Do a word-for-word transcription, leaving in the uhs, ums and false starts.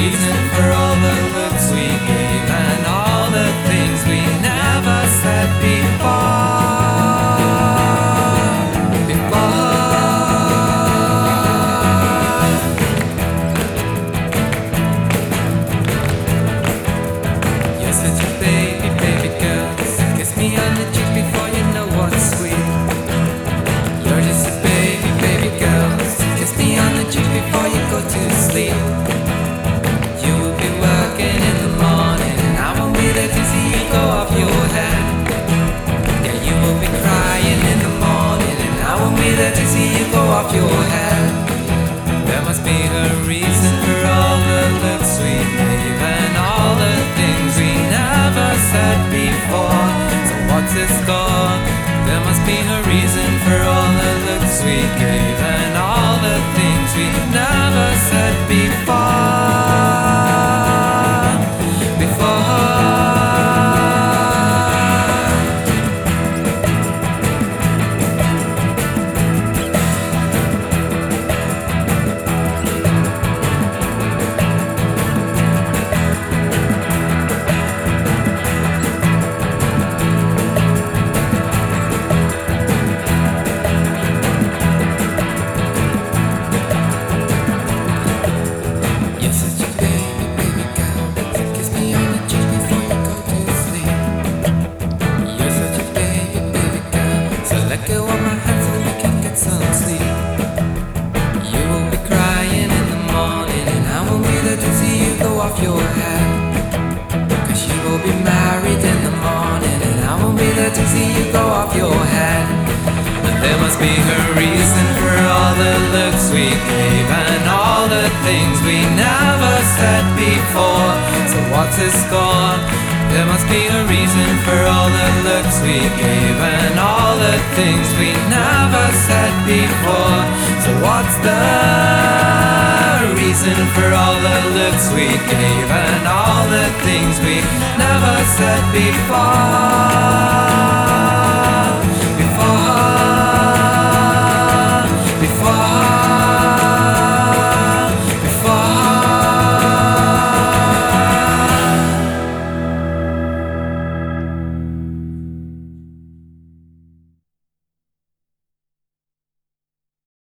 reason for all the looks we gave and all the things we never said before. Before. You're such a baby, baby girl. Kiss me on the cheek before you know what's sweet. You're just a baby, baby girl. Kiss me on the cheek before you go to sleep. You will be working in the morning and I won't be there to see you go off your head. Yeah, you will be crying in the morning and I won't be there to see you go off your head. There must be a reason for all the looks we gave and all the things we never said before. So what's the score? There must be a reason for all the looks we gave and all the things we never said before. Before. Let go of my hand so we can get some sleep. You will be crying in the morning and I won't be there to see you go off your head. Cause you will be married in the morning and I won't be there to see you go off your head. But there must be a reason for all the looks we gave and all the things we never said before. So what's the score? There must be a reason for all the looks we gave and all the things we never said before. So what's the reason for all the looks we gave and all the things we never said before?